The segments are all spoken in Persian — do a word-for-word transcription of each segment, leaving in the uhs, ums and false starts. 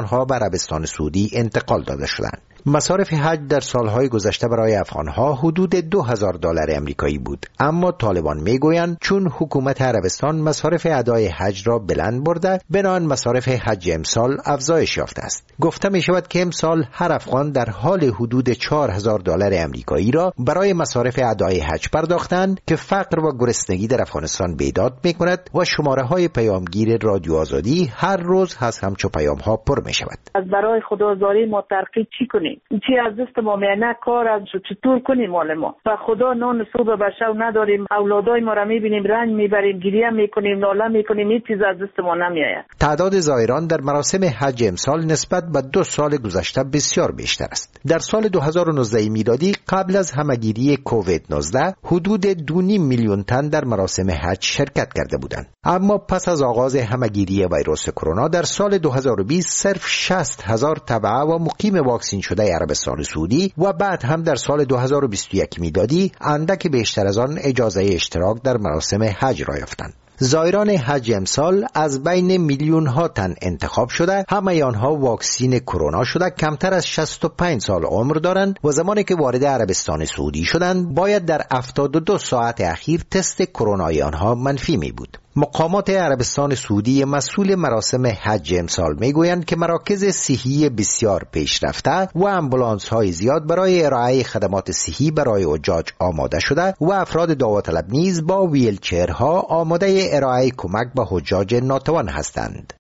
افغانها به عربستان سعودی انتقال داده شدند. مصارف حج در سالهای گذشته برای افغانها حدود دو هزار دلار امریکایی بود، اما طالبان میگویند چون حکومت عربستان مصارف ادای حج را بلند برده، بنابراین مصارف حج امسال افزایش یافته است. گفته می شود که امسال هر افغان در حال حدود چهار هزار دلار امریکایی را برای مصارف ادای حج پرداختند که فقر و گرسنگی در افغانستان بیداد می کند و شماره های پیامگیر رادیو آزادی هر روز از همچو پیام ها پر می شود. از برای خدازاری ما ترقی چی کنیم؟ چی از دست ما میانه کار از چطور کنیم؟ مال ما و خدا نان صبح به شب نداریم، اولادای ما را میبینیم رنج میبریم، گریه میکنیم، ناله میکنیم، هیچ چیز از دست ما نمیآید. تعداد زائران در مراسم حج امسال نسبت به دو سال گذشته بسیار بیشتر است. در سال دو هزار و نوزده میلادی قبل از همهگیری کووید نوزده حدود دو و نیم میلیون تن در مراسم حج شرکت کرده بودند، اما پس از آغاز همهگیری ویروس کرونا در سال دو هزار و بیست صرف شصت هزار تبع و مقیم واکسین شده عربستان سعودی و بعد هم در سال دو هزار و بیست و یک میلادی اندک بیشتر از آن اجازه اشتراک در مراسم حج را یافتند. زائران حج امسال از بین میلیون ها تن انتخاب شده، همه آنها واکسین کرونا شده، کمتر از شصت و پنج سال عمر دارند و زمانی که وارد عربستان سعودی شدند باید در هفتاد و دو ساعت اخیر تست کرونای آنها منفی می بود. مقامات عربستان سعودی مسئول مراسم حج امسال میگویند که مراکز صحی بسیار پیشرفته و امبولانس های زیاد برای ارائه خدمات صحی برای حجاج آماده شده و افراد داوطلب نیز با ویلچرها آماده ارائه کمک به حجاج ناتوان هستند.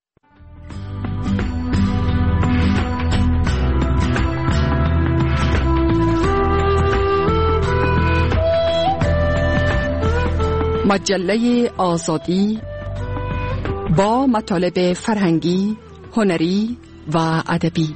مجله آزادی با مطالب فرهنگی، هنری و ادبی.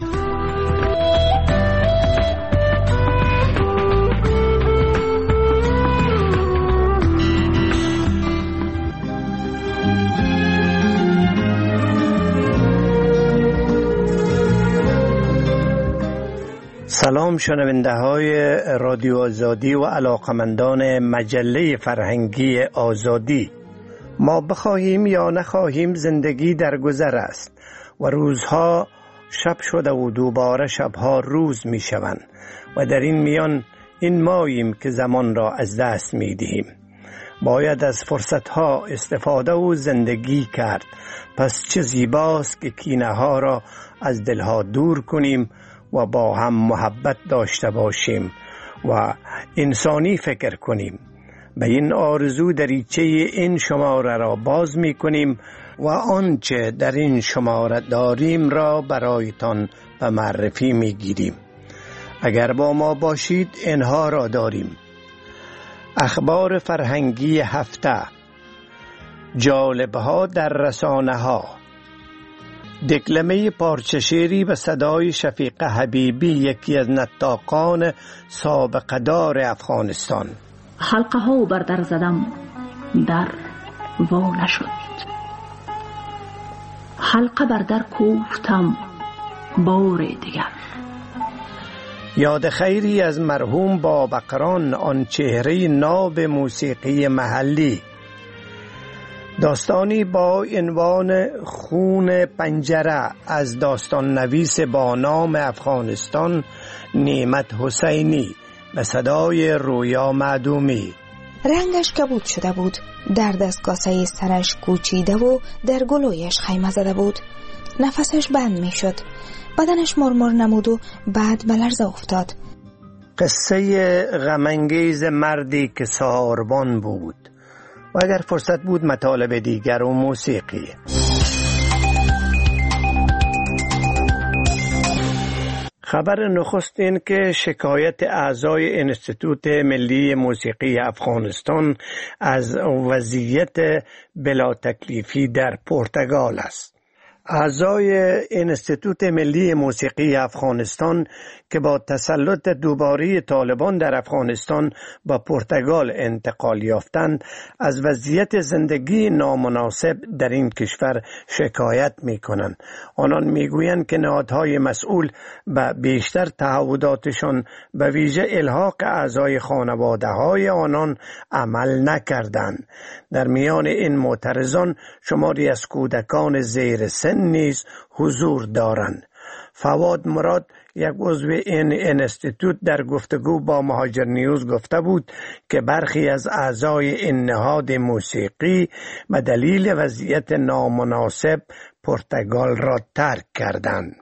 سلام شنونده های رادیو آزادی و علاقمندان مجله فرهنگی آزادی. ما بخواهیم یا نخواهیم زندگی در گذر است و روزها شب شده و دوباره شبها روز می شوند و در این میان این ماییم که زمان را از دست می دهیم. باید از فرصتها استفاده و زندگی کرد. پس چه زیباست که کینه ها را از دلها دور کنیم و با هم محبت داشته باشیم و انسانی فکر کنیم. به این آرزو دریچه این شماره را باز می کنیم و آنچه در این شماره داریم را برایتان به معرفی می گیریم. اگر با ما باشید اینها را داریم: اخبار فرهنگی هفته، جالبها در رسانه ها، دکلمه پارچه شعری به صدای شفیق حبیبی، یکی از نطاقان سابقه دار افغانستان. حلقه ها بر در زدم، در وا نشد. حلقه بر در کوفتم بار دیگر. یاد خیری از مرحوم بابقران، آن چهره ناب موسیقی محلی. داستانی با عنوان خون پنجره از داستان نویس با نام افغانستان نعمت حسینی به صدای رویا معدومی. رنگش کبود شده بود، در دستگاسه سرش کوچیده و در گلویش خیمه زده بود. نفسش بند می شد، بدنش مرمر نمود و بعد به لرزه افتاد. قصه غمانگیز مردی که سهاربان بود و اگر فرصت بود مطالب دیگر و موسیقی. خبر نخست این که شکایت اعضای انستیتوت ملی موسیقی افغانستان از وضعیت بلا تکلیفی در پرتغال است. اعضای انستیتوت ملی موسیقی افغانستان که با تسلط دوباره طالبان در افغانستان با پرتغال انتقال یافتند، از وضعیت زندگی نامناسب در این کشور شکایت می کنند. آنان می گویند که نهادهای مسئول به بیشتر تعهداتشان به ویژه الحاق اعضای خانواده های آنان عمل نکردند. در میان این معترضان شماری از کودکان زیر سن نیز حضور دارند. فواد مراد یک عضو این انستیتوت در گفتگو با مهاجر نیوز گفته بود که برخی از اعضای این نهاد موسیقی به دلیل وضعیت نامناسب پرتغال را ترک کردند.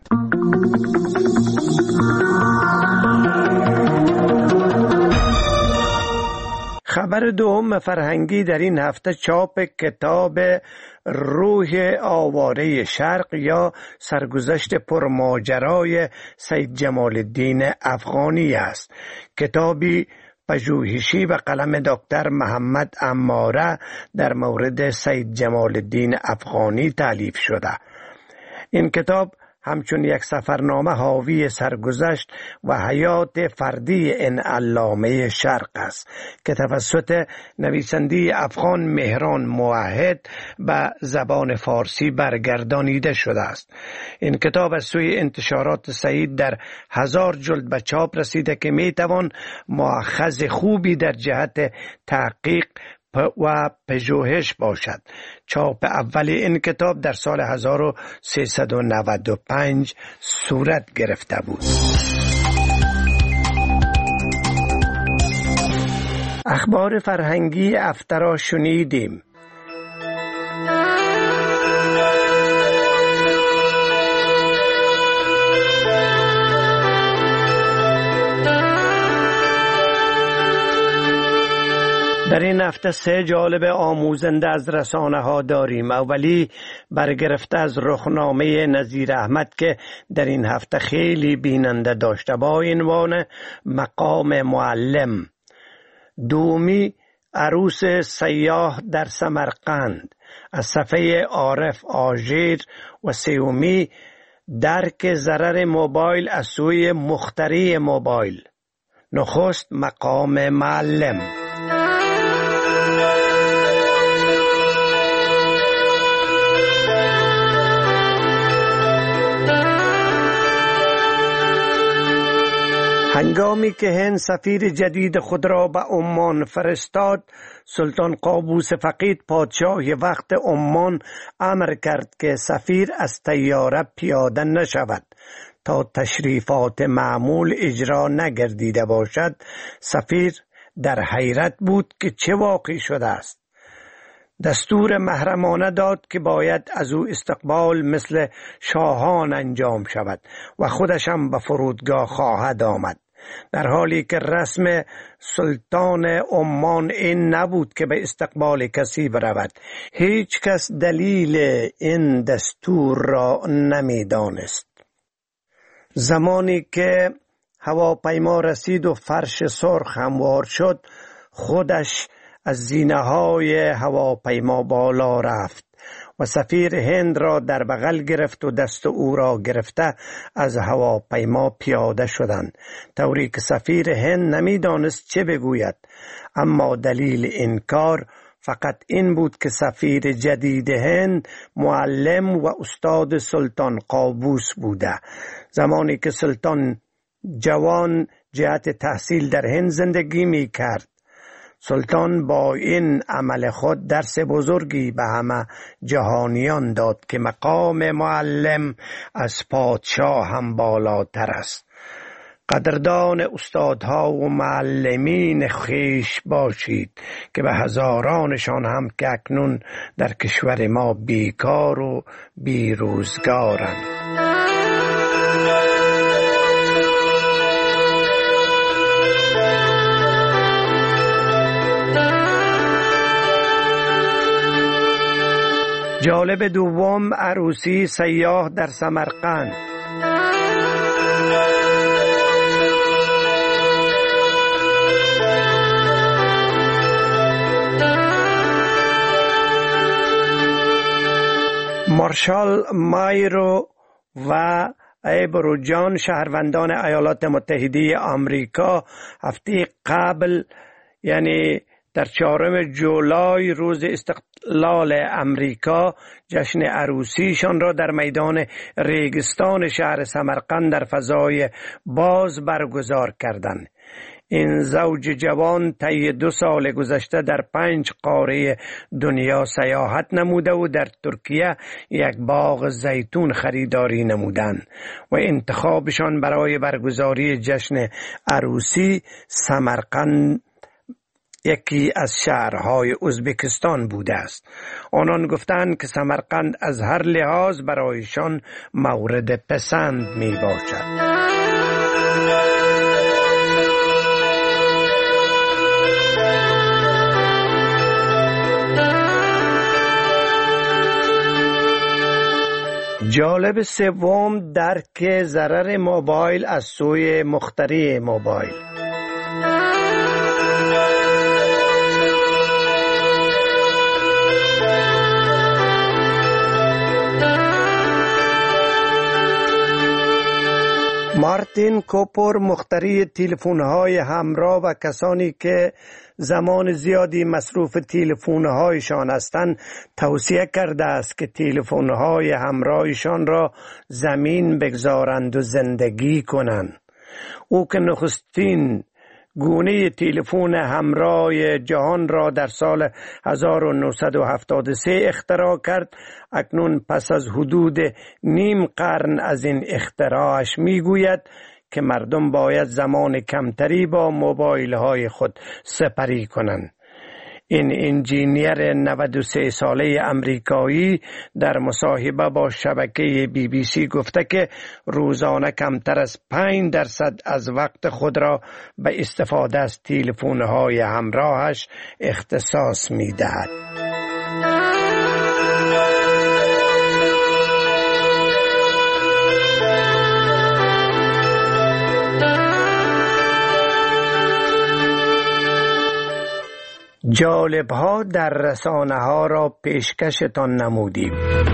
خبر دوم فرهنگی در این هفته چاپ کتاب روح آواره شرق یا سرگذشت پرماجرای سید جمال الدین افغانی است. کتابی پژوهشی و قلم دکتر محمد عماره در مورد سید جمال الدین افغانی تالیف شده. این کتاب همچون یک سفرنامه حاوی سرگذشت و حیات فردی این علامه شرق است که توسط نویسنده افغان مهران موحد به زبان فارسی برگردانیده شده است. این کتاب از سوی انتشارات سعید در هزار جلد به چاپ رسیده که می توان مؤخذ خوبی در جهت تحقیق و پژوهش باشد. چاپ اول این کتاب در سال هزار و سیصد و نود و پنج صورت گرفته بود. اخبار فرهنگی هفته را شنیدیم. در این هفته سه جالب آموزنده از رسانه ها داریم. اولی برگرفته از رخنامه نظیر احمد که در این هفته خیلی بیننده داشته با عنوان مقام معلم. دومی عروس سیاه در سمرقند از صفحه عارف آژیر و سومی درک ضرر موبایل از سوی مخترع موبایل. نخست مقام معلم. هنگامی که هند سفیر جدید خود را به عمان فرستاد، سلطان قابوس فقید پادشاه وقت عمان امر کرد که سفیر از طیاره پیاده نشود تا تشریفات معمول اجرا نگردیده باشد. سفیر در حیرت بود که چه واقع شده است. دستور محرمانه داد که باید از او استقبال مثل شاهان انجام شود و خودش هم به فرودگاه خواهد آمد، در حالی که رسم سلطان عمان این نبود که به استقبال کسی برود. هیچ کس دلیل این دستور را نمی دانست. زمانی که هواپیما رسید و فرش سرخ هموار شد، خودش از زینه‌های هواپیما بالا رفت و سفیر هند را در بغل گرفت و دست او را گرفته از هواپیما پیاده شدند، طوری که سفیر هند نمی‌دانست چه بگوید. اما دلیل این کار فقط این بود که سفیر جدید هند معلم و استاد سلطان قابوس بوده. زمانی که سلطان جوان جهت تحصیل در هند زندگی می کرد، سلطان با این عمل خود درس بزرگی به همه جهانیان داد که مقام معلم از پادشاه هم بالاتر است. قدردان استادها و معلمین خویش باشید که به هزارانشان هم که اکنون در کشور ما بیکار و بیروزگارند. جالب دوم عروسی سیاه در سمرقند. مارشال مایرو و ایبرو جان شهروندان ایالات متحده آمریکا هفته قبل، یعنی در چهارم جولای روز استقلال امریکا، جشن عروسیشان را در میدان ریگستان شهر سمرقند در فضای باز برگزار کردند. این زوج جوان طی دو سال گذشته در پنج قاره دنیا سیاحت نموده و در ترکیه یک باغ زیتون خریداری نمودند و انتخابشان برای برگزاری جشن عروسی سمرقند یکی از شهرهای ازبکستان بوده است. آنان گفتند که سمرقند از هر لحاظ برایشان مورد پسند می باشد. جالب سوم، درک ضرر موبایل از سوی مخترع موبایل. مارتین کوپر، مخترع تلفن‌های همراه و کسانی که زمان زیادی مصروف تلفن‌هایشان هستند، توصیه کرده است که تلفن‌های همراهشان را زمین بگذارند و زندگی کنند. او که نخستین گونه تلفن همراه جهان را در سال هزار و نهصد و هفتاد و سه اختراع کرد، اکنون پس از حدود نیم قرن از این اختراعش میگوید که مردم باید زمان کمتری با موبایل های خود سپری کنند. این انجینیر نود و سه ساله امریکایی در مصاحبه با شبکه بی بی سی گفته که روزانه کمتر از پنج درصد از وقت خود را به استفاده از تلفن‌های همراهش اختصاص می‌دهد. جالب ها در رسانه ها را پیشکشتان نمودیم.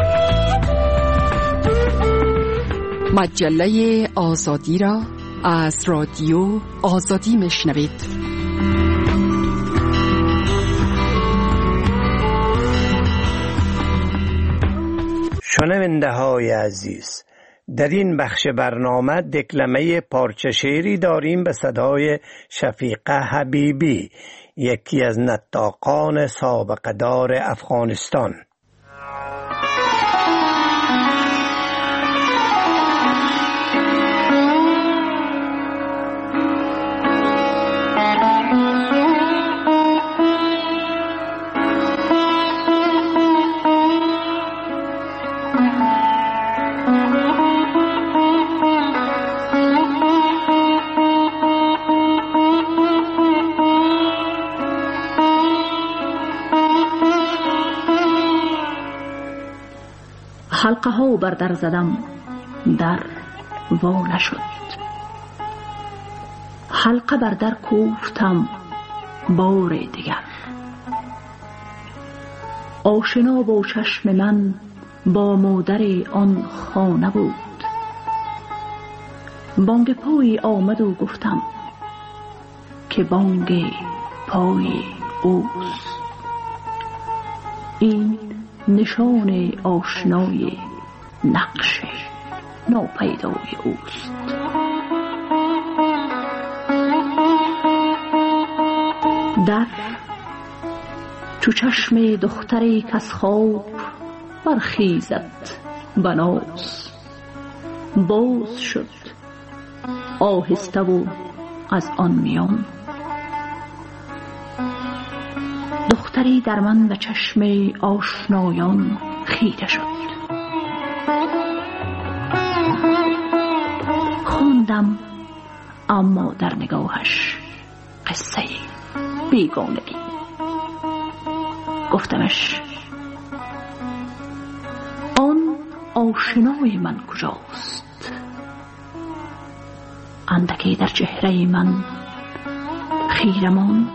مجله آزادی را از رادیو آزادی میشنوید. شنونده های عزیز، در این بخش برنامه دکلمه پارچه شعری داریم به صدای شفیقه حبیبی، یکی از نطاقان سابقه دار افغانستان. حلقه ها بر در زدم، در وا نشد. حلقه بر در کوفتم بار دیگر. آشنا با چشم من با مادر آن خانه بود. بانگ پای آمد و گفتم که بانگ پای اوست. این نشان آشنای نقش ناپیدای اوست. در چو چشم دختری کز خواب برخیزد بناز، باز شد آهسته و از آن میان. دختری در من به چشم آشنایان خیره شد. خواندم اما در نگاهش قصه بیگانگی. گفتمش آن آشنای من کجاست؟ اندکی در چهره من خیره ماند.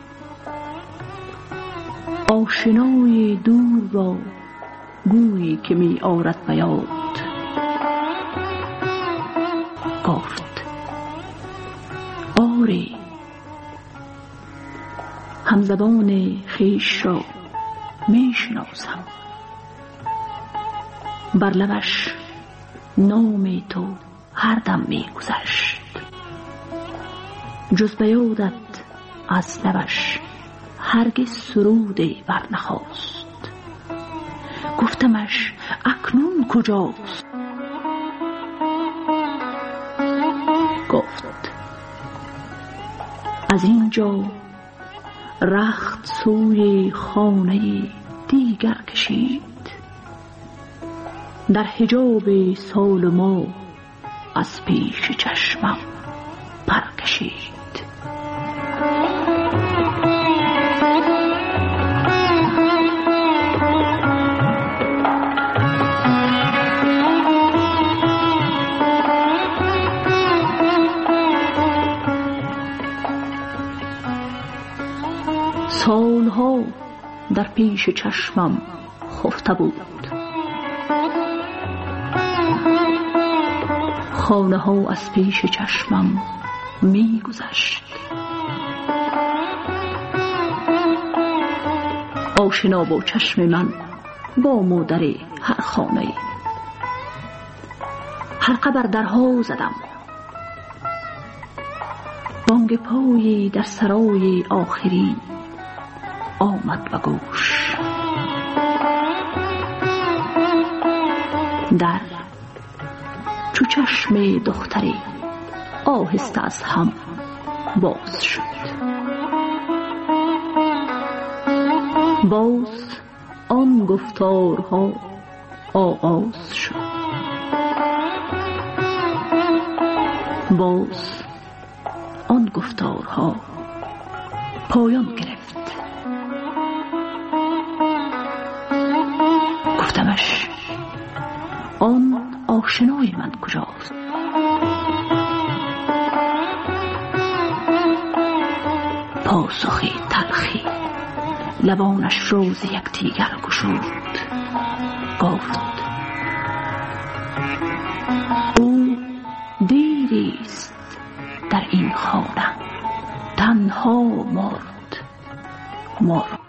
آشنای دور را گویی که می آرد به یاد. گفت آری، همزبان خویش را می شناسم. بر لبش نام تو هر دم می گذشت. جز به یادت از لبش هرگز سرودی برنخاست. گفتمش اکنون کجاست؟ گفت از اینجا رخت سوی خانه دیگر کشید، در حجاب سال ما از پیش چشمم پر کشید. سالها در پیش چشمم خفته بود، خانه ها از پیش چشمم می گذشت. آشنا با چشم من با مادر هر خانه، حلقه بر درها زدم، بانگ پایی در سرای آخری آمد به گوش. در چو چشم دختری آهسته از هم باز شد. باز آن گفتارها آغاز شد. باز آن گفتارها پایان گرفت. گفتمش آن آشنای من کجاست؟ پاسخی تلخی لبانش روز یکدیگر گشود. گفت او دیریست در این خانه تنها مرد مرد.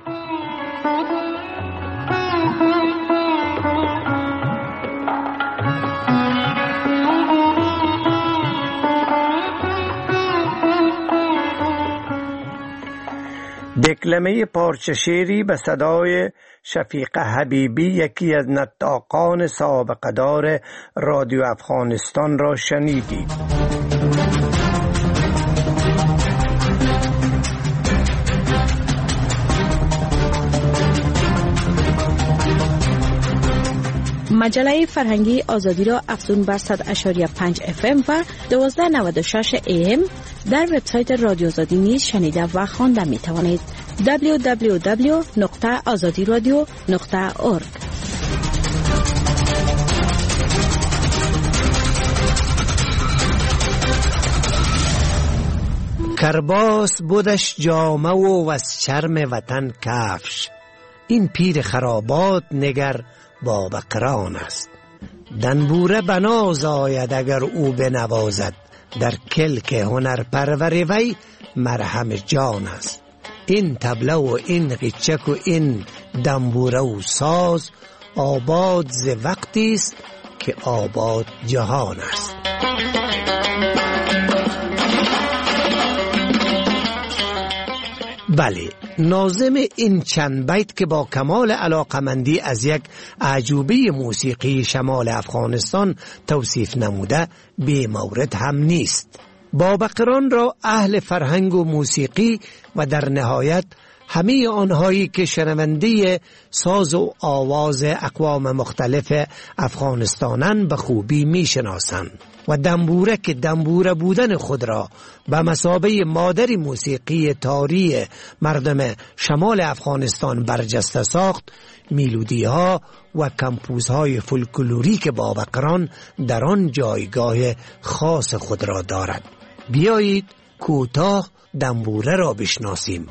دکلمه پارچه شعری به صدای شفیق حبیبی، یکی از نطاقان سابقه دار رادیو افغانستان را شنیدید. مجله فرهنگی آزادی را افزون بر صد و شش و پنج اف ام و دوازده و نود و شش ای ام در وبسایت رادیو آزادی نیز شنیده و خوانده می توانید. دبلیو دبلیو دبلیو نقطه آزادی رادیو نقطه اورگ. کرباس بودش جامه و از چرم وطن کفش، این پیر خرابات نگر با بقران است. دنبوره بناز آید اگر او بنوازد، در کلک هنر پرور وی مرهم جان است. این طبله و این قیچک و این دنبوره و ساز، آباد ز وقتی است که آباد جهان است. بله، ناظم این چند بیت که با کمال علاقمندی از یک اعجوبه موسیقی شمال افغانستان توصیف نموده بی مورد هم نیست. بابقران را اهل فرهنگ و موسیقی و در نهایت همه آنهایی که شنونده ساز و آواز اقوام مختلف افغانستانن به خوبی می شناسند و دنبوره که دنبوره بودن خود را به مثابه مادر موسیقی تاری مردم شمال افغانستان برجسته ساخت، میلودی ها و کمپوز های فولکلوریک بابقران در آن جایگاه خاص خود را دارد. بیایید کوتاه دنبوره را بشناسیم.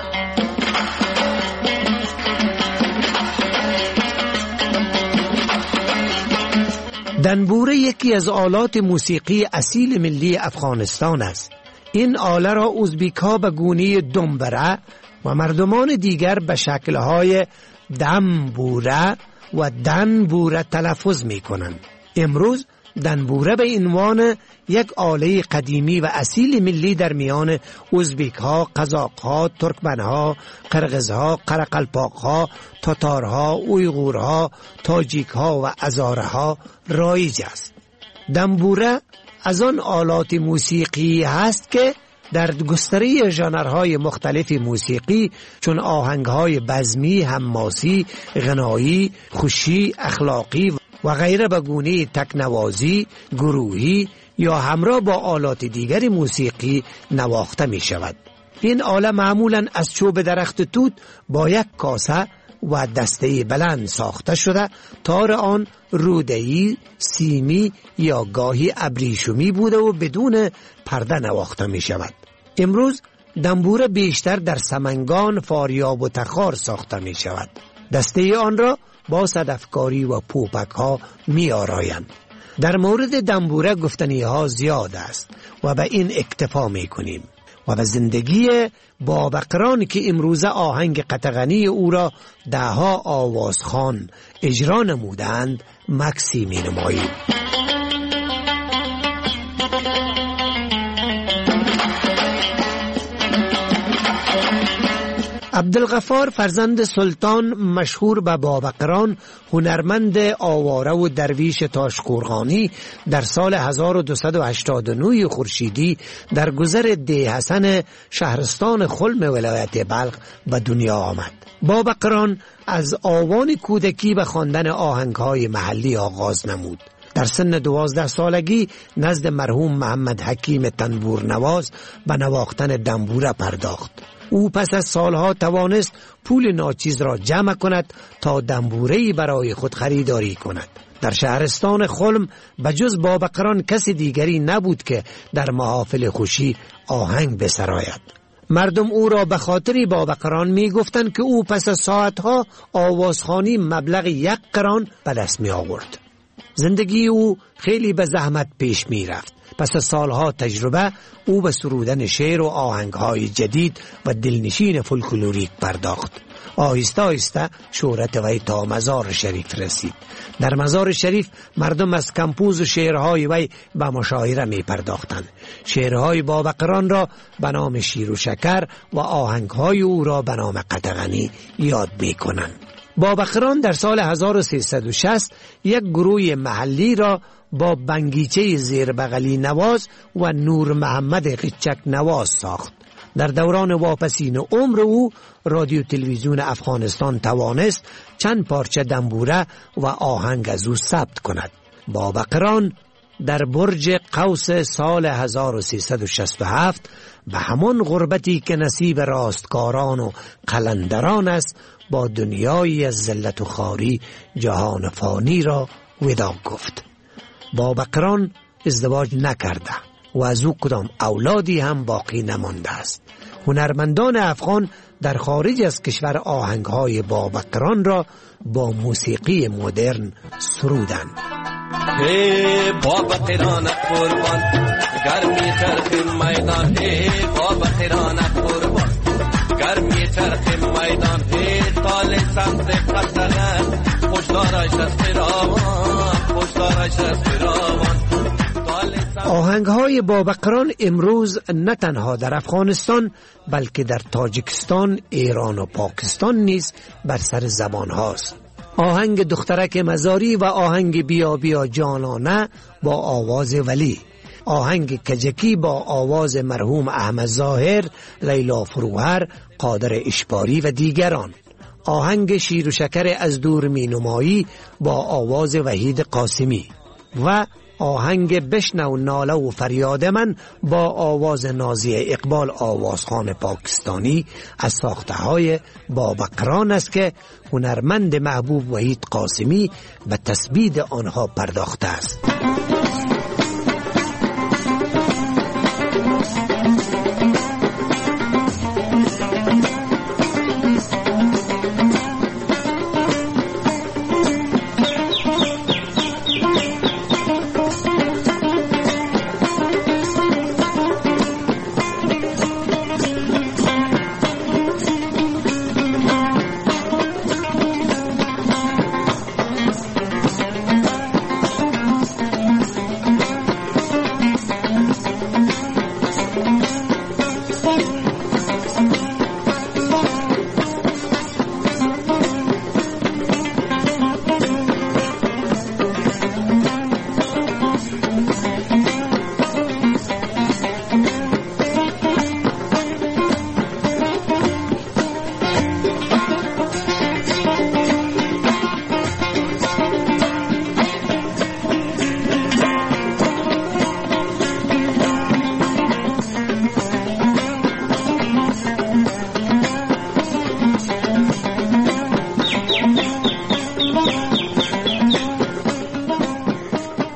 دنبوره یکی از آلات موسیقی اصیل ملی افغانستان است. این آله را ازبیک‌ها به گونه دنبره و مردمان دیگر به شکل‌های دنبوره و دنبوره تلفظ می‌کنند. امروز دنبوره به عنوان یک آله قدیمی و اصیل ملی در میان ازبک ها، قزاق ها، ترکمن ها، قرغز ها، قرقلپاق ها، تاتار ها، اویغور ها، تاجیک ها و هزاره ها رایج است. دنبوره از آن آلات موسیقی هست که در گستره ژانرهای مختلف موسیقی چون آهنگهای بزمی، حماسی، غنایی، خوشی، اخلاقی و غیره به گونه تکنوازی، گروهی یا همراه با آلات دیگر موسیقی نواخته می شود. این آله معمولاً از چوب درخت توت با یک کاسه و دسته بلند ساخته شده، تار آن روده‌ای، سیمی یا گاهی ابریشمی بوده و بدون پرده نواخته می شود. امروز دنبوره بیشتر در سمنگان، فاریاب و تخار ساخته می شود. دسته آن را با صدفکاری و پوپک ها می آرایند. در مورد دنبوره گفتنی ها زیاد است و به این اکتفا می کنیم و به زندگی بابقران که امروزه آهنگ قطغنی او را دهها آوازخوان اجرا نمودند مکسی می نماییم. عبدالغفار فرزند سلطان مشهور به بابقران، هنرمند آواره و درویش تاشقرغانی در سال هزار و دویست و هشتاد و نه خورشیدی در گذر دی حسن شهرستان خلم ولایت بلخ به دنیا آمد. بابقران از آوان کودکی به خواندن آهنگهای محلی آغاز نمود. در سن دوازده سالگی نزد مرحوم محمد حکیم تنبور نواز به نواختن دنبوره پرداخت. او پس از سالها توانست پول ناچیز را جمع کند تا دنبوره‌ای برای خود خریداری کند. در شهرستان خلم بجز بابقران کسی دیگری نبود که در محافل خوشی آهنگ بسراید. مردم او را به خاطر بابقران می گفتند که او پس از ساعتها آوازخوانی مبلغ یک قران به دست می آورد. زندگی او خیلی به زحمت پیش می رفت. پس از سالها تجربه او به سرودن شعر و آهنگهای جدید و دلنشین فولکلوریک پرداخت. آهسته آهسته شهرت وی تا مزار شریف رسید. در مزار شریف مردم از کمپوز و شعرهای وی به مشاعره می پرداختند. شعرهای بابقران را به نام شیر و شکر و آهنگهای او را به نام قطغنی یاد می کنند. بابقران در سال هزار و سیصد و شصت یک گروه محلی را با بنگیچه زیربغلی نواز و نور محمد قچک نواز ساخت. در دوران واپسین عمر او رادیو تلویزیون افغانستان توانست چند پارچه دنبوره و آهنگ از او ثبت کند. بابقران در برج قوس سال هزار و سیصد و شصت و هفت به همان غربتی که نصیب راستکاران و قلندران است با دنیایی از ذلت و خواری جهان فانی را وداع گفت. بابقران ازدواج نکرده و از او کدام اولادی هم باقی نمانده است. هنرمندان افغان در خارج از کشور آهنگهای بابقران را با موسیقی مدرن سرودند. hey بابقران قربان گرمی چرخ میدان hey بابقران قربان گرمی چرخ میدان hey تال سمت قطغن پشتارش از فراوان پشتارش از فراوان. آهنگهای بابقران امروز نه تنها در افغانستان بلکه در تاجیکستان، ایران و پاکستان نیز بر سر زبان هاست. آهنگ دخترک مزاری و آهنگ بیا بیا جانانه با آواز ولی، آهنگ کجکی با آواز مرحوم احمد ظاهر، لیلا فروهر، قادر اشباری و دیگران، آهنگ شیر و شکر از دور می نمایی با آواز وحید قاسمی و آهنگ بشنو ناله و فریاد من با آواز نازیه اقبال آوازخوان پاکستانی از ساخته های بابقران است که هنرمند محبوب وحید قاسمی به تثبیت آنها پرداخته است.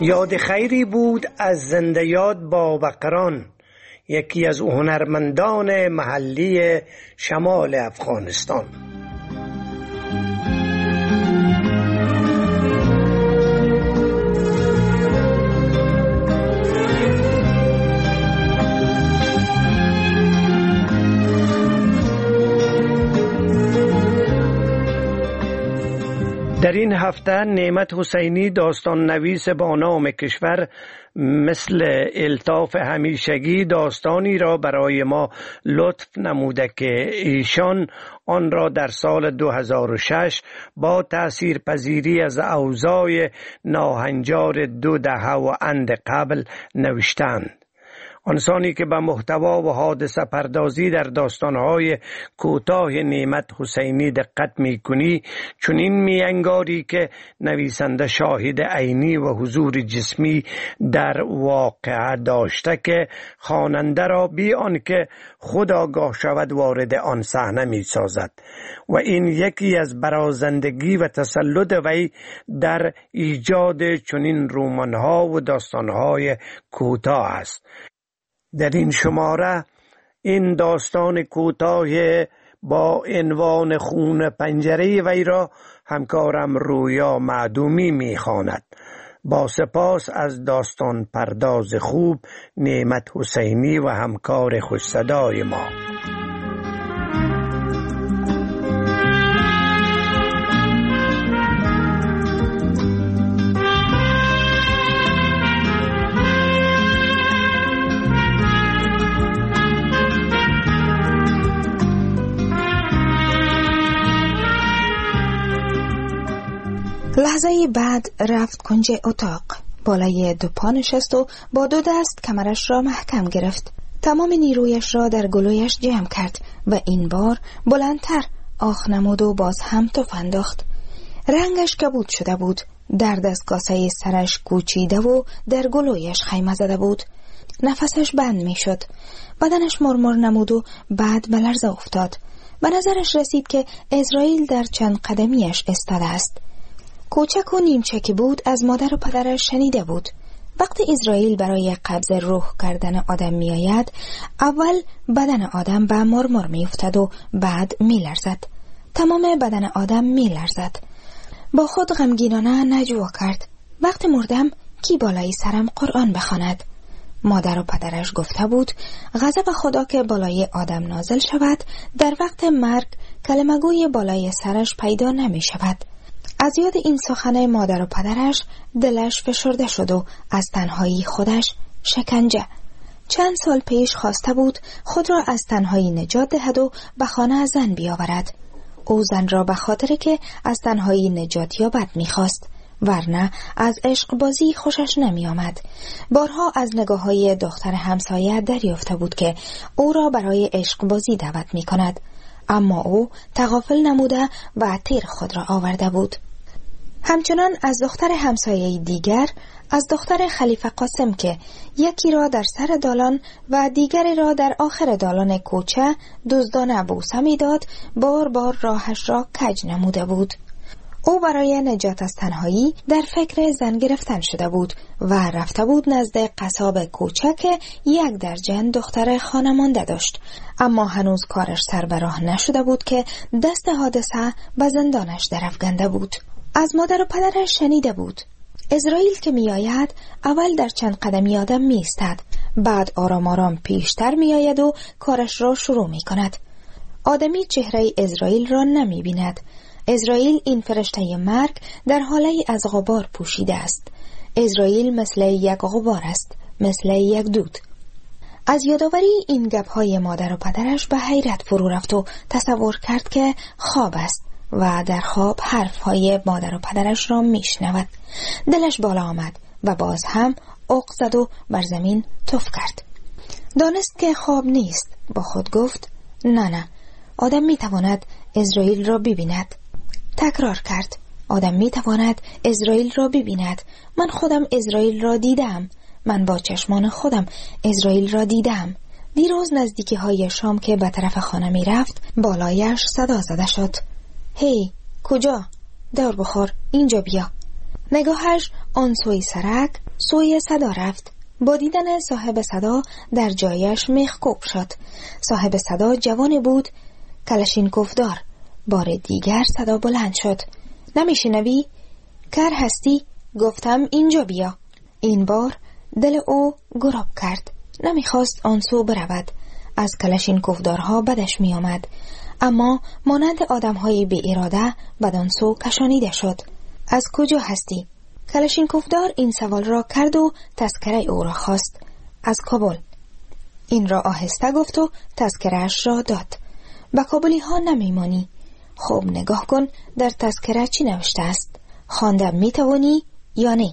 یاد خیری بود از زنده یاد بابقران، یکی از هنرمندان محلی شمال افغانستان. در این هفته نعمت حسینی داستان نویس با نام کشور مثل الطاف همیشگی داستانی را برای ما لطف نموده که ایشان آن را در سال دو هزار و شش با تأثیر پذیری از اوضاع ناهنجار دو دهه و اند قبل نوشتند. انسانی که به محتوا و حادثه پردازی در داستانهای کوتاه نعمت حسینی دقت میکنی، چنین میانگاری که نویسنده شاهد عینی و حضور جسمی در واقعه داشته که خواننده را بی آنکه خود آگاه شود وارد آن صحنه میسازد و این یکی از برازندگی و تسلط وی در ایجاد چنین رمان‌ها و داستانهای کوتاه است. در این شماره این داستان کوتاه با عنوان خون پنجره وی را همکارم رویا معدومی میخواند. با سپاس از داستان پرداز خوب نعمت حسینی و همکار خوش صدای ما. لحظه بعد رفت کنج اتاق، بالای دو پا نشست و با دو دست کمرش را محکم گرفت. تمام نیرویش را در گلویش جمع کرد و این بار بلندتر آخ نمود و باز هم تف انداخت. رنگش کبود شده بود، درد از کاسه سرش کوچیده و در گلویش خیمه زده بود. نفسش بند می شد، بدنش مرمر نمود و بعد به لرزه افتاد. به نظرش رسید که اسرائیل در چند قدمیش استاده است. کوچک و نیمچکی بود، از مادر و پدرش شنیده بود. وقتی اسرائیل برای قبض روح کردن آدم می آید، اول بدن آدم به مرمر می افتد و بعد می لرزد. تمام بدن آدم می لرزد. با خود غمگینانه نجوا کرد: وقتی مردم کی بالای سرم قرآن بخواند؟ مادر و پدرش گفته بود غضب خدا که بالای آدم نازل شود، در وقت مرگ کلمگوی بالای سرش پیدا نمی شود. از یاد این سخن مادر و پدرش دلش فشرده شد و از تنهایی خودش شکنجه. چند سال پیش خواسته بود خود را از تنهایی نجات دهد و به خانه زن بیاورد. او زن را به خاطر که از تنهایی نجات یابد می‌خواست، ورنه از عشق بازی خوشش نمی آمد. بارها از نگاه های دختر همسایه دریافته بود که او را برای عشق بازی دعوت می کند، اما او تغافل نموده و تیر خود را آورده بود. همچنان از دختر همسایه دیگر، از دختر خلیفه قاسم که یکی را در سر دالان و دیگری را در آخر دالان کوچه دزدانه بوسه می‌داد، بار بار راهش را کج نموده بود. او برای نجات از تنهایی در فکر زن گرفتن شده بود و رفته بود نزد قصاب کوچه که یک درجن دختر خانمانده داشت، اما هنوز کارش سر به راه نشده بود که دست حادثه به زندانش درافکنده بود. از مادر و پدرش شنیده بود اسرائیل که می آید اول در چند قدمی آدم می ایستد، بعد آرام آرام پیشتر می آید و کارش را شروع می کند. آدمی چهره اسرائیل را نمی بیند. اسرائیل این فرشته مرگ در حاله از غبار پوشیده است. اسرائیل مثل یک غبار است، مثل یک دود. از یادآوری این گپ‌های مادر و پدرش به حیرت فرو رفت و تصور کرد که خواب است و در خواب حرفهای مادر و پدرش را میشنود. دلش بالا آمد و باز هم اوق زد و بر زمین تف کرد. دانست که خواب نیست. با خود گفت نه نه، آدم میتواند اسرائیل را ببیند. تکرار کرد آدم میتواند اسرائیل را ببیند. من خودم اسرائیل را دیدم. من با چشمان خودم اسرائیل را دیدم. دیروز نزدیکی های شام که به طرف خانه می رفت، بالایش صدا زده شد: هی، کجا؟ دور بخور، اینجا بیا. نگاهش آن سوی سرک سوی صدا رفت. با دیدن صاحب صدا در جایش میخکوب شد. صاحب صدا جوان بود، کلاشینکوف دار. بار دیگر صدا بلند شد. نمیشنوی؟ کر هستی؟ گفتم اینجا بیا. این بار دل او گراب کرد. نمیخواست آن سو برود. از کلاشینکوف دارها بدش می آمد. اما مانند آدم‌های بی اراده بدان سو کشانیده شد. از کجا هستی؟ کلاشینکوف دار این سوال را کرد و تذکره او را خواست. از کابل. این را آهسته گفت و تذکره‌اش را داد. با کابلی ها نمیمانی. خوب نگاه کن در تذکره چی نوشته است. خوانده می توانی یا نه؟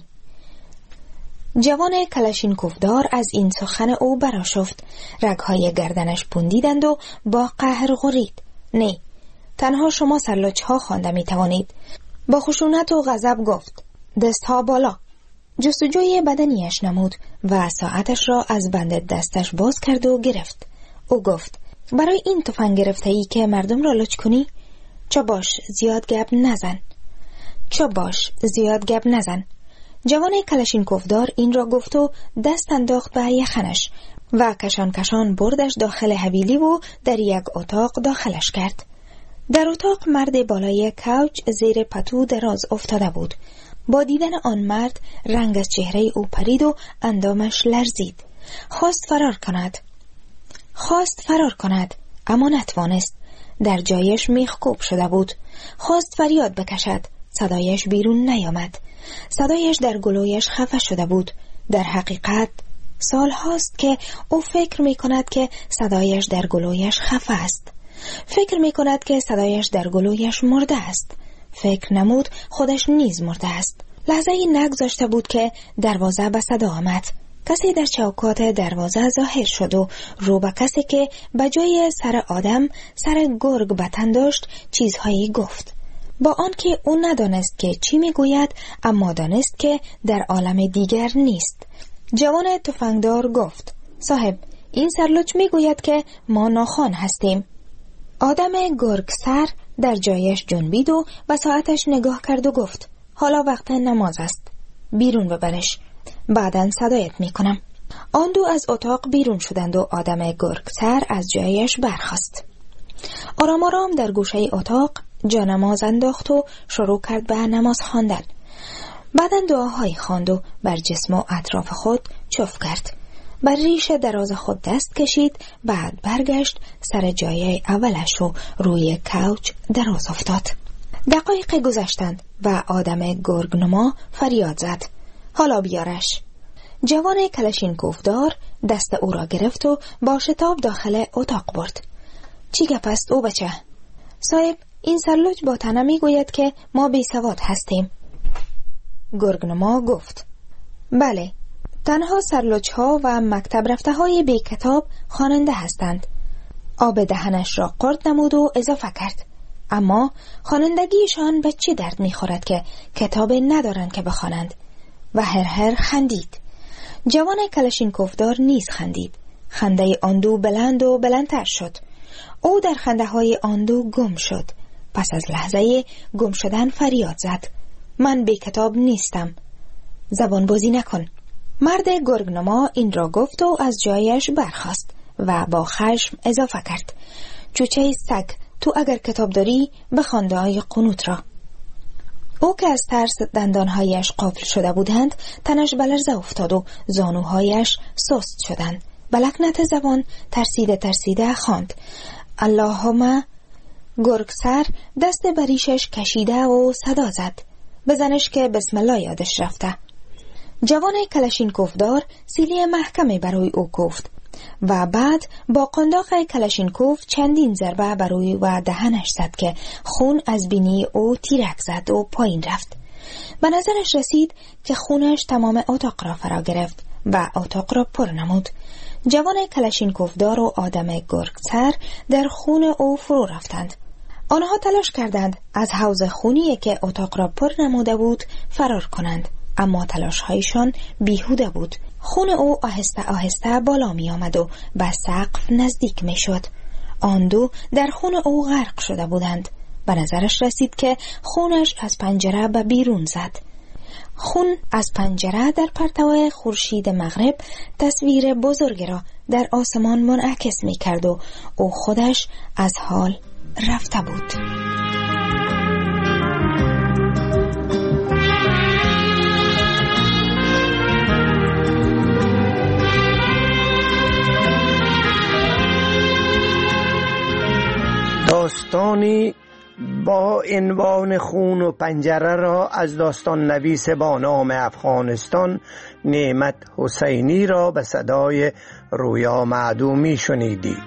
جوان کلاشینکوف دار از این سخن او برآشفت. رگ‌های گردنش پوندیدند و با قهر غرید. نه، تنها شما سرلوچ ها خوانده می توانید. با خشونت و غضب گفت. دستها بالا. جستجوی بدنیش نمود و ساعتش را از بند دستش باز کرد و گرفت. او گفت برای این تفنگ گرفته ای که مردم را لچ کنی؟ چا باش زیاد گپ نزن. چا باش زیاد گپ نزن. جوان کلاشینکوف دار این را گفت و دست انداخت به یخنش و کشان کشان بردش داخل حویلی و در یک اتاق داخلش کرد. در اتاق مرد بالای کوچ زیر پتو دراز افتاده بود. با دیدن آن مرد رنگ از چهره او پرید و اندامش لرزید. خواست فرار کند. خواست فرار کند اما نتوانست. در جایش میخکوب شده بود. خواست فریاد بکشد. صدایش بیرون نیامد. صدایش در گلویش خفه شده بود. در حقیقت سال هاست که او فکر می کند که صدایش در گلویش خفه است. فکر می کند که صدایش در گلویش مرده است. فکر نمود خودش نیز مرده است. لحظه ای نگذاشته بود که دروازه به صدا آمد. کسی در چوکات دروازه ظاهر شد و رو به کسی که به جای سر آدم سر گرگ به تن داشت چیزهایی گفت. با آنکه او ندانست که چی میگوید اما دانست که در عالم دیگر نیست. جوان تفنگدار گفت صاحب این سرلوچ میگوید که ما ناخوان هستیم. آدم گرگ سر در جایش جنبید و به ساعتش نگاه کرد و گفت حالا وقت نماز است. بیرون ببرش. بعداً صدایت میکنم. آن دو از اتاق بیرون شدند و آدم گرگ سر از جایش برخاست. آرام آرام در گوشه اتاق جانماز انداخت و شروع کرد به نماز خواندن. بعداً دعاهای خواند و بر جسم و اطراف خود چف کرد. بر ریش دراز خود دست کشید. بعد برگشت سر جای اولش و روی کوچ دراز افتاد. دقایق گذشتند و آدم گرگنما فریاد زد حالا بیارش. جوان کلاشینکوف دار دست او را گرفت و با شتاب داخل اتاق برد. چی گپ است او بچه؟ صاحب این سرلوچ با تنه می گوید که ما بی سواد هستیم. گرگنما گفت بله، تنها سرلوچ ها و مکتب رفته های بی کتاب خواننده هستند. آب دهنش را قرد نمود و اضافه کرد اما خوانندگیشان به چی درد می خورد که کتاب ندارند که بخوانند؟ و هر هر خندید. جوان کلاشینکوف دار نیز خندید. خنده آن دو بلند و بلندتر شد. او در خنده های آن دو گم شد. پس از لحظه گم شدن فریاد زد من بی کتاب نیستم. زبان بازی نکن. مرد گرگنما این را گفت و از جایش برخاست و با خشم اضافه کرد چوچه سگ، تو اگر کتاب داری بخوان دعای قنوت را. او که از ترس دندانهایش قفل شده بودند تنش بلرزه افتاد و زانوهایش سست شدند. بلکنت زبان ترسیده ترسیده خواند اللهم. گرگسر دست بریشش کشیده و صدا زد بزنش که بسم الله یادش رفته. جوان کلاشینکوف دار سیلی محکمی برای او گفت و بعد با قنداق کلاشینکوف چندین ضربه برای و دهنش زد که خون از بینی او تیرک زد و پایین رفت. به نظرش رسید که خونش تمام اتاق را فرا گرفت و اتاق را پر نمود. جوان کلاشینکوف دار و آدم گرگسر در خون او فرو رفتند. آنها تلاش کردند از حوض خونی که اتاق را پر نموده بود فرار کنند اما تلاش‌هایشان بیهوده بود. خون او آهسته آهسته بالا می آمد و به سقف نزدیک می شد. آن دو در خون او غرق شده بودند. به نظرش رسید که خونش از پنجره به بیرون زد. خون از پنجره در پرتو خورشید مغرب تصویر بزرگ را در آسمان منعکس می کرد و او خودش از حال رفته بود. داستانی با عنوان خون و پنجره را از داستان نویس با نام افغانستان نعمت حسینی را به صدای رویا معدومی شنیدی.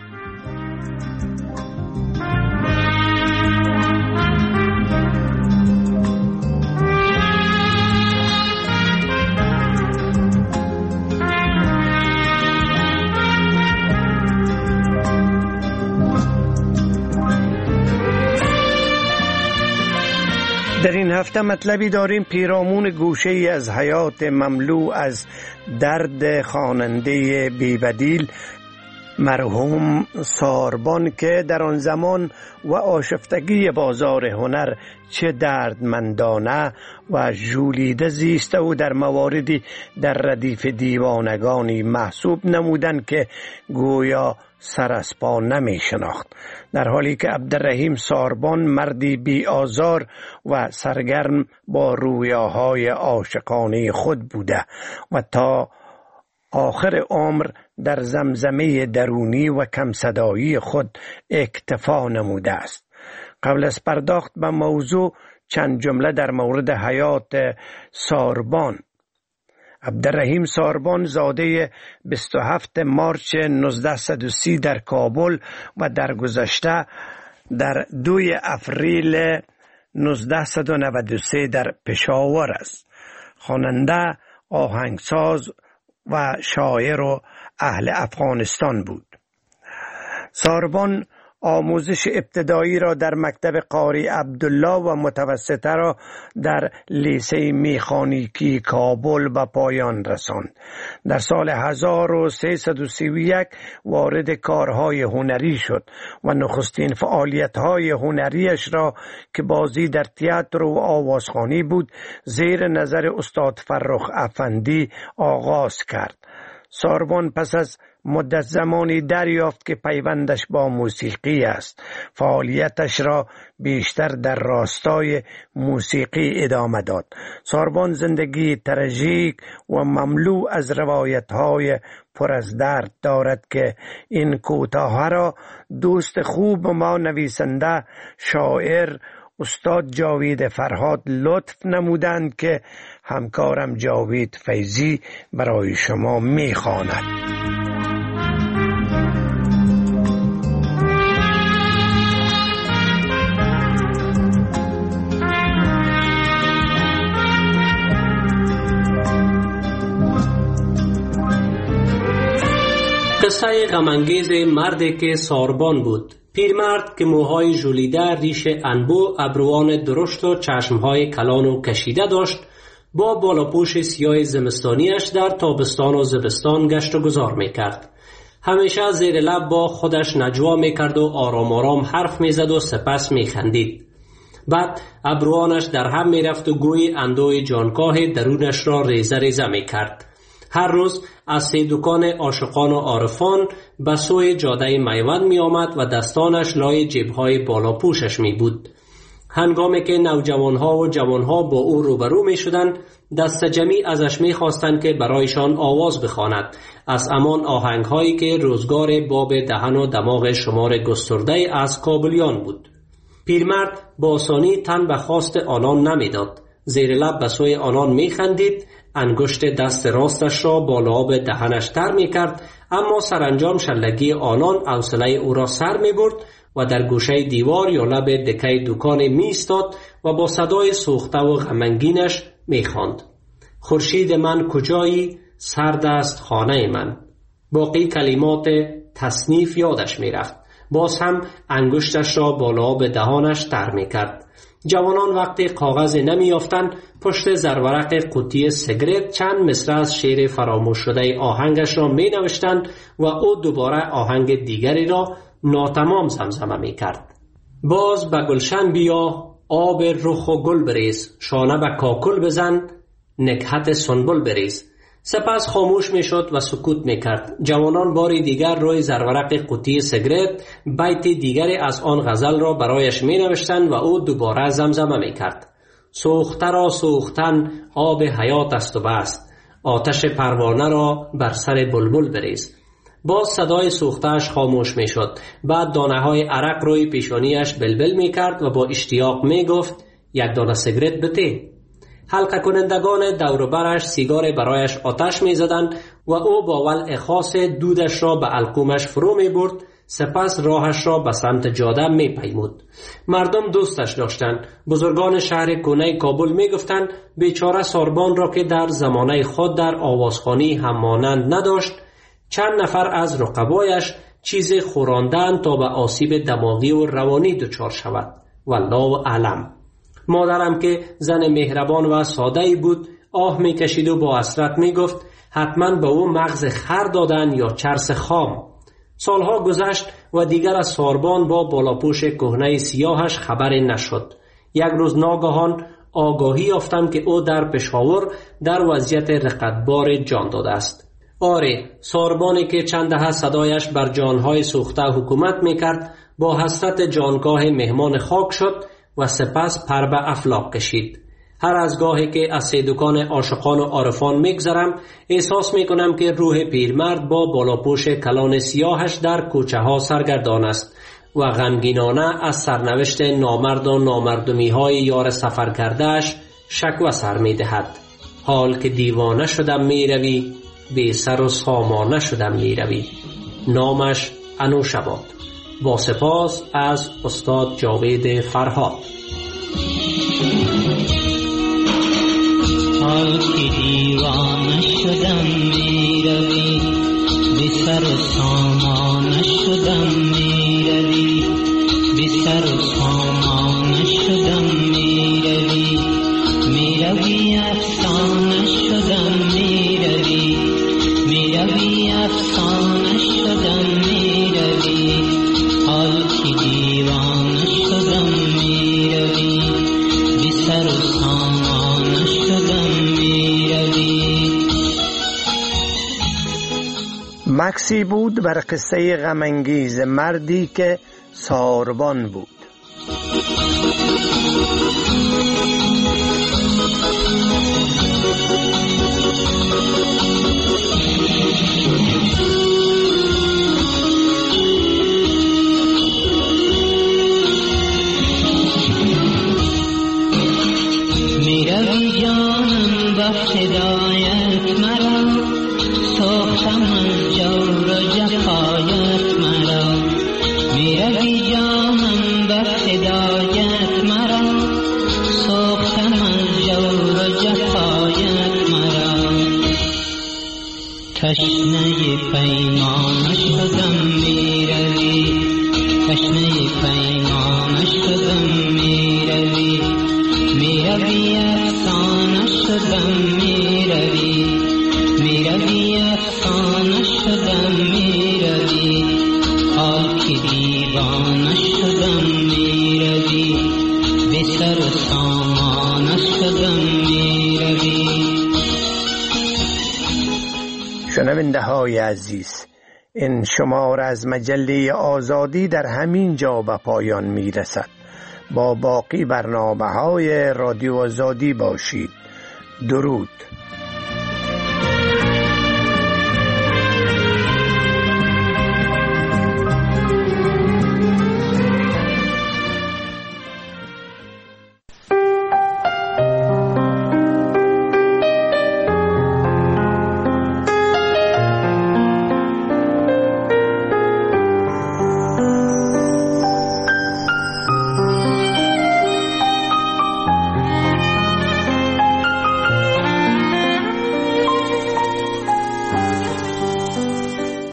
در این هفته مطلبی داریم پیرامون گوشه ای از حیات مملو از درد خواننده بی‌بدیل مرحوم ساربان که در آن زمان و آشفتگی بازار هنر چه دردمندانه و ژولیده زیسته و در مواردی در ردیف دیوانگانی محسوب نمودند که گویا سر از پا نمی شناخت، در حالی که عبدالرحیم ساربان مردی بی آزار و سرگرم با رویاهای عاشقانه خود بوده و تا آخر عمر در زمزمه درونی و کم صدایی خود اکتفا نموده است. قبل از پرداخت به موضوع چند جمله در مورد حیات ساربان. عبدالرحیم ساربان زاده بیست و هفتم مارچ نوزده و سی در کابل و در گذشته در دوم اپریل نوزده و نود و سه در پشاور است. خواننده، آهنگساز و شاعر و اهل افغانستان بود. ساربان آموزش ابتدایی را در مکتب قاری عبدالله و متوسطه را در لیسه میخانیکی کابل به پایان رساند. در سال هزار و سیصد و سی و یک وارد کارهای هنری شد و نخستین فعالیت‌های هنریش را که بازی در تئاتر و آوازخوانی بود زیر نظر استاد فرخ افندی آغاز کرد. ساربان پس از مدت زمانی دریافت که پیوندش با موسیقی است. فعالیتش را بیشتر در راستای موسیقی ادامه داد. ساربان زندگی تراژیک و مملو از روایت‌های پر از درد دارد که این کوتاه را دوست خوب ما نویسنده شاعر استاد جاوید فرهاد لطف نمودند که همکارم جاوید فیضی برای شما می‌خواند. قصه غم‌انگیز مردی که ساربان بود. پیرمرد که موهای ژولیده، ریش انبو، ابروان درشت و چشمهای کلان و کشیده داشت، با بالاپوش سیاه زمستانیش در تابستان و زمستان گشت و گذار میکرد. همیشه زیر لب با خودش نجوا میکرد و آرام آرام حرف میزد و سپس میخندید. بعد ابروانش در هم میرفت و گوی اندوی جانکاه درونش را ریزه ریزه میکرد. هر روز از سه دکان عاشقان و عارفان به سوی جاده میوند می آمد و دستانش لای جیبهای بالا پوشش می بود. هنگامی که نوجوانها و جوانها با او روبرو می شدند، دست جمعی ازش می خواستند که برایشان آواز بخواند از همان آهنگهایی که روزگار باب دهن و دماغ شمار گسترده از کابلیان بود. پیرمرد با آسانی تن به خواست آنان نمی داد. زیر لب به سوی آنان می خندید، انگشت دست راستش را بالا آب دهنش تر می کرد، اما سرانجام شلگی آنان حوصله او را سر می برد و در گوشه دیوار یا لب دکه دکان می ایستاد و با صدای سوخته و غمگینش می خواند: خورشید من کجایی، سرد است خانه من. باقی کلمات تصنیف یادش می رفت. باز هم انگشتش را بالا آب دهانش تر می کرد. جوانان وقتی کاغذ نمی یافتند پشت زرورق قوطی سیگرت چند مصرع از شعر فراموش شده آهنگش را می نوشتند و او دوباره آهنگ دیگری را ناتمام زمزمه می کرد. باز به گلشن بیا، آب رخ و گل بریز، شانه به کاکل بزن، نکهت سنبل بریز. سپس خاموش می شد و سکوت می کرد. جوانان باری دیگر روی زرورق قوطی سیگرت بیت دیگری از آن غزل را برایش می نوشتند و او دوباره زمزمه می کرد. سوخته را سوختن آب حیات است و بس، آتش پروانه را بر سر بلبل بریز. باز صدای سوخته‌اش خاموش می شد. بعد دانه های عرق روی پیشانیش بلبل می کرد و با اشتیاق می گفت یک دانه سیگرت بده. حلقه کنندگان دور برش سیگار برایش آتش می زدند و او با ولع خاص دودش را به القومش فرو می برد. سپس راهش را به سمت جاده می پیمود. مردم دوستش داشتند. بزرگان شهر کهنه کابل می گفتند بیچاره ساربان را که در زمانه خود در آوازخوانی هم مانند نداشت، چند نفر از رقبایش چیز خوراندن تا به آسیب دماغی و روانی دچار شود. والله اعلم. مادرم که زن مهربان و ساده‌ای بود آه می کشید و با حسرت می گفت حتما به او مغز خر دادن یا چرس خام. سالها گذشت و دیگر از ساربان با بالاپوش کهنه سیاهش خبری نشد. یک روز ناگهان آگاهی یافتم که او در پشاور در وضعیت رقتبار جان داده است. آره، ساربانی که چند دهه صدایش بر جانهای سوخته حکومت میکرد با حسرت جانگاه مهمان خاک شد و سپس پر به افلاک کشید. هر از گاهی که از سیدکان عاشقان و عارفان میگذرم احساس میکنم که روح پیرمرد با بالاپوش کلان سیاهش در کوچه ها سرگردان است و غمگینانه از سرنوشت نامرد و نامردمی های یار سفر کردهش شکوه سر میدهد. حال که دیوانه شدم میروی، بی سر و سامانه شدم میروی. نامش انوشباد. با سپاس از استاد جاوید فرهاد. حال که دیوانه شدم میروی، بی سر و سامانه شدم میروی، بی سر و سامانه شدم میروی، میروی افسانه شدم میروی، میروی افسانه شدم میروی. حال که دیوانه شدم میروی، بی سر و سامانه شدم میروی. مکسی بود بر قصه غمانگیز مردی که ساربان بود. میروی جانم با فدایت مرا، سوختم از جور و جفایت مرا. میروی جانم با فدایت مرا، سوختم از جور و جفایت مرا. تشنه پیمان شدم میروی، تشنه پیمان شدم میروی، میروی افسانه شدم میروی، میروی افسانه شدم میروی. حال که دیوانه شدم میروی، بی سر و سامانه شدم میروی. شنونده های عزیز، این شمار از مجله آزادی در همین جا به پایان می رسد. با باقی برنامه های رادیو آزادی باشید. درود.